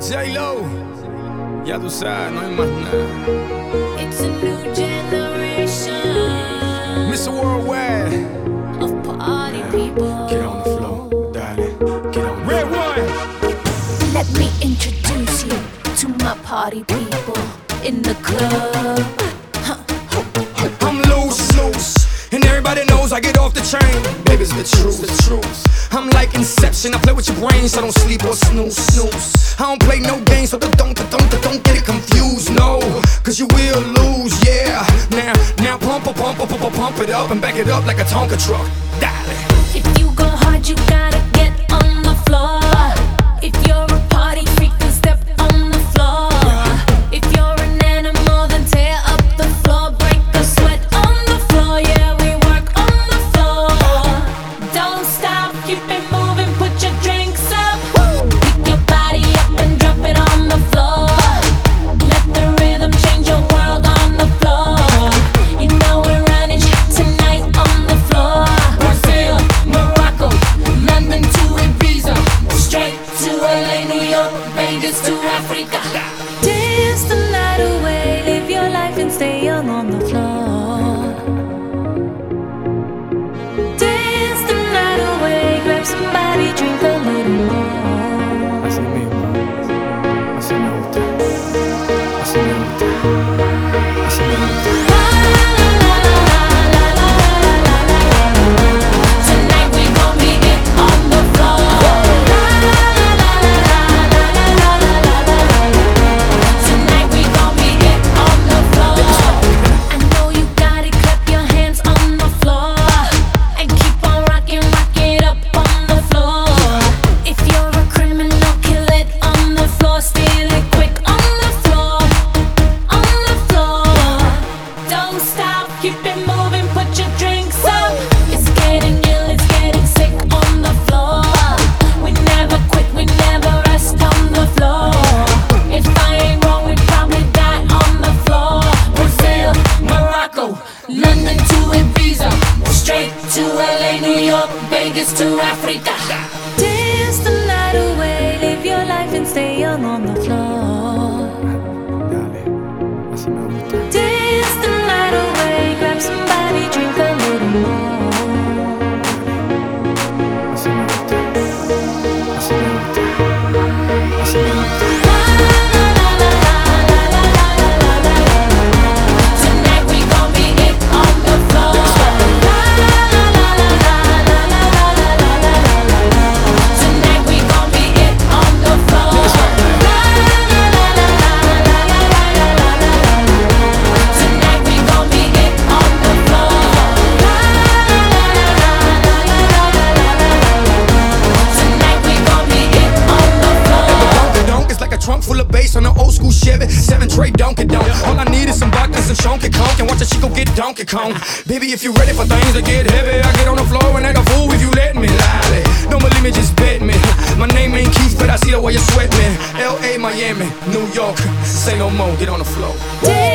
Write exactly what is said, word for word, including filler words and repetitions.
J-Lo, ya tú sabes, no hay más nada. It's a new generation, mister Worldwide, of party people. get on the floor, darling, get on the Red one. Let me introduce you to my party people in the club. Huh. I'm loose, loose, and everybody knows I get off the train. Baby's the truth, the truth. I'm like Inception, I play with your brain, so don't sleep or snooze, snooze. I don't play no games, so don't, don't, don't, don't get it confused, no, cause you will lose, yeah. Now, now pump, pump, pump, pump, pump it up and back it up like a Tonka truck, darling. If you go hard, you gotta get on the floor. If you're a party freak, then step on the floor. If you're an animal, then tear up the floor. Break the sweat on the floor, yeah, we work on the floor. Don't stop, keep it moving, put your drinks up. Pick your body up and drop it on the floor. Let the rhythm change your world on the floor. You know we're running tonight on the floor. Brazil, Morocco, London to Ibiza, straight to L A, New York, Vegas to Africa. Dance the night away, live your life and stay young on the floor. Dance the night away, grab somebody, drink a little more. Así mismo, así me gusta, así me gusta, así me gusta. Tonight we gon' be it on the floor. Tonight we gon' be it on the floor. I know you got it, clap your hands on the floor and keep on rocking, rock it up on the floor. If you're a criminal, kill it on the floor, steal it quick on the floor, on the floor. Don't stop, keep it moving, put your drinks up. It's getting ill, it's getting sick on the floor. We never quit, we never rest on the floor. If I ain't wrong, we probably die on the floor. Brazil, Morocco, London to Ibiza, straight to L A, New York, Vegas to Africa. Dance the night away, live your life and stay young on the floor. Dale, así me gusta. Dance the night away, grab somebody, drink a little more. Así me gusta, así me gusta, así me gusta. Tonight we gon' be it on the floor. Tonight we gon' be it on the floor. Tonight we gon' be it on the floor. Tonight we gon' be it on the floor. Donkey donk is like a trunk full of bass on an old school Chevy. Seven tray Donkey Donk. All I need is some vodka and some Shonky Conk, and watch a chico get Donkey Kong. Baby, if you ready for things to get heavy, I get on the floor and act a fool if you let me. Lally, don't believe me, just bet me. My name ain't Keith, but I see the way you sweat me. L A, Miami, New York, say no more, get on the floor.